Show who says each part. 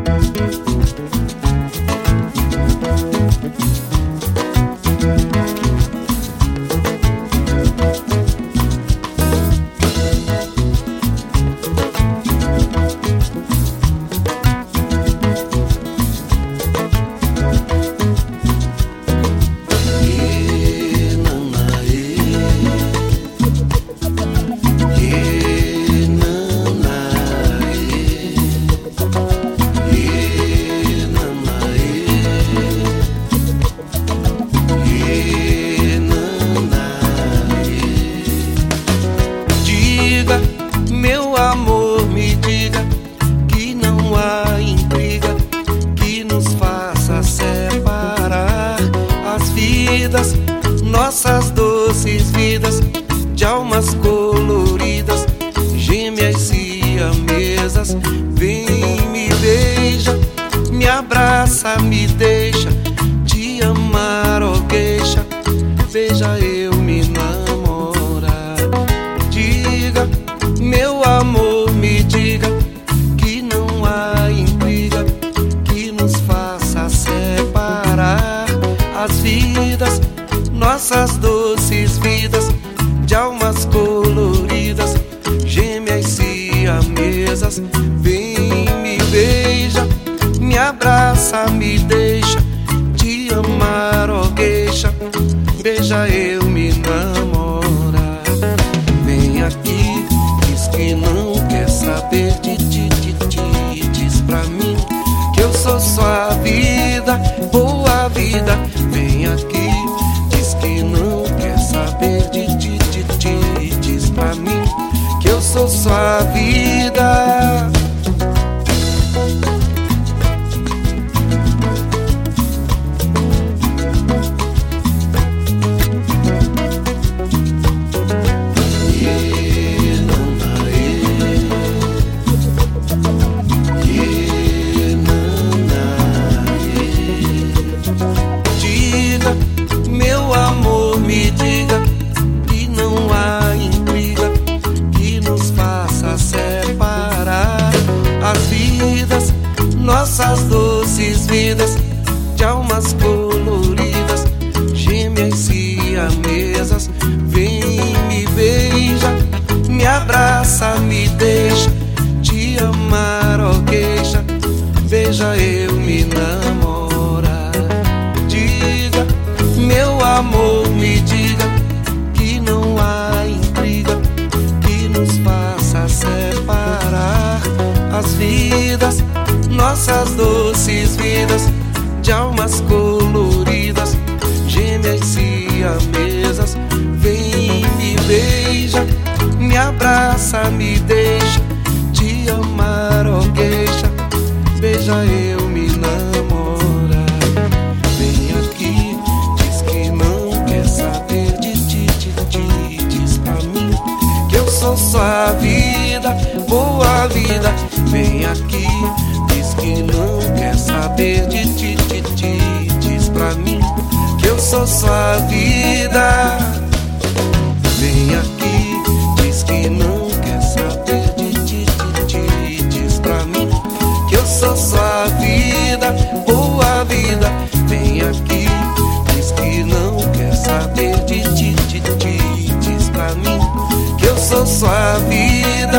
Speaker 1: Meu amor, me diga que não há intriga que nos faça separar as vidas, nossas doces vidas, de almas coloridas, gêmeas siamesas. Vem, me beija, me abraça, me deixa te amar, ó queixa, veja eu me namorar. Diga, meu amor, me diga que não há intriga que nos faça separar as vidas, nossas doces vidas, de almas coloridas, gêmeas siamesas. Vem, me beija, me abraça, me deixa te amar, ó queixa, veja eu me namorar. Vem aqui, que não quer saber de ti, diz pra mim que eu sou sua vida, boa vida. Vem aqui, diz que não quer saber de ti, diz pra mim que eu sou sua vida. Meu amor, me diga que não há intriga que nos faça separar as vidas, nossas doces vidas, de almas coloridas, gêmeas siamesas. Vem, me beija, me abraça, me deixa te amar, ó queixa, veja eu me namorar. Diga, meu amor, me diga que não há intriga que nos faça separar as vidas, nossas doces vidas, de almas coloridas, gêmeas siamesas. Vem, me beija, me abraça, me deixa te amar, ó queixa, veja eu me namorar. Vem aqui, diz que não quer saber de ti, diz pra mim que eu sou sua vida, boa vida. Vem aqui, diz que não quer saber de ti, diz pra mim que eu sou sua vida. Vem aqui, diz que não quer saber de ti, diz pra mim que eu sou sua vida, boa vida. Vem aqui, diz que não quer saber de ti, diz pra mim que eu sou sua vida.